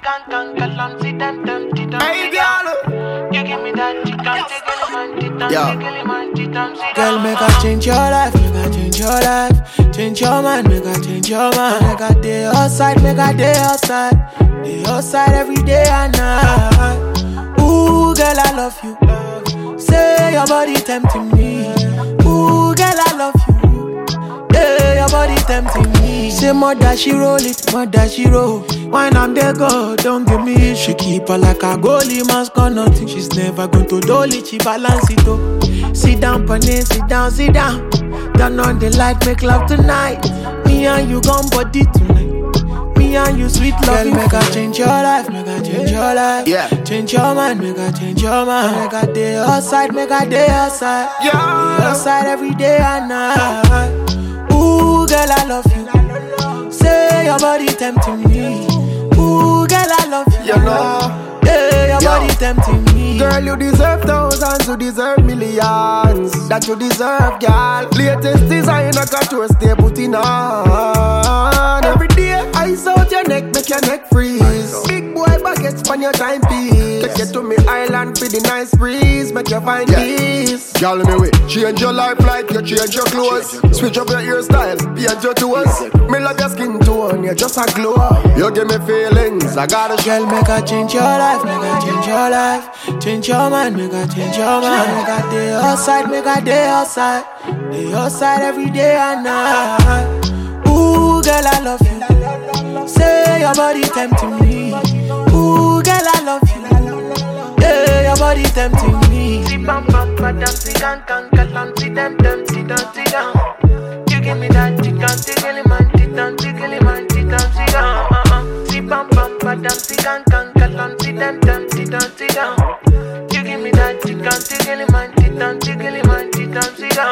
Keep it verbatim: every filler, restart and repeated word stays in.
can conquer, lam, sit and dum, sit and Hey, girl. You give me that chicken, tickle man, titan, tickle man, titan, sit Girl, make I change your life, make I change your life. Change your mind, make I change your mind. Make I day outside, make I day outside. Day outside every day and night. Ooh, girl, I love you. Say your body tempting me. Ooh, girl, I love you. Yeah, your body tempting me. Say mother, she roll it, mother, she roll. When I'm there, go, don't give me. She keep her like a goalie, man's got nothing. She's never going to dolly, she balance it up. Sit down, Panay, sit down, sit down. Turn on the light, make love tonight. Me and you gon' body tonight. Me and you sweet love. Girl, make I change your life, make I change your life. Yeah. Change your mind, make I change your mind. Make I day outside, make I day outside. Yeah. Day outside every day and night. Ooh, girl, I love you. Say your body tempting me. Ooh, girl, I love you. You know. Yeah, your Yo. body tempting me. Girl, you deserve thousands, you deserve millions. That you deserve, girl. Latest designer couture stay putting on. Every day, ice out your neck, make your neck freeze. Big boy baguettes on your timepiece. Take you to me island for the nice breeze, make you find Yeah. peace. Girl, me way, change your life like you change your clothes. Switch up your hairstyle, paint your toes. Me love your skin tone, you just a glow. You give me feelings, I gotta show. Girl, make I change your life, make I change your life. Change your mind, make I change your mind. Make I day outside, make I day outside. Day outside every day and night. Ooh, girl, I love you. Say your body tempting me. Ooh, girl, I love you. Yeah, your body tempting me. Sit bam bam, badam, sit and conquer, lam, sit and dum, sit and sit down. You give me that chicken, tickle man, titan, tickle man, titan, sit down. Uh uh. Sit bam bam, badam, sit and conquer, lam, sit and dum, sit and sit down. You give me that chicken, tickle man, titan, tickle man, titan, sit down.